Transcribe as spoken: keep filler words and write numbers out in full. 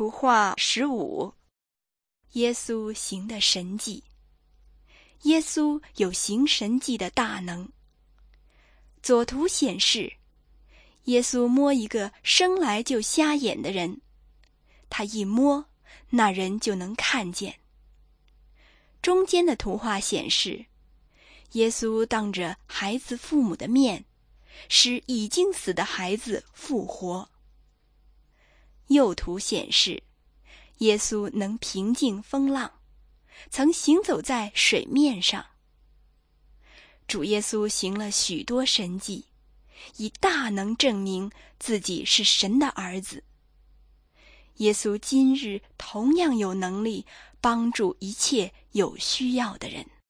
图画十五，耶稣行的神迹。耶稣有行神迹的大能。左图显示，耶稣摸一个生来就瞎眼的人，他一摸，那人就能看见。中间的图画显示，耶稣当着孩子父母的面，使已经死的孩子复活。右图显示，耶稣能平静风浪，曾行走在水面上。主耶稣行了许多神迹，以大能证明自己是神的儿子。耶稣今日同样有能力帮助一切有需要的人。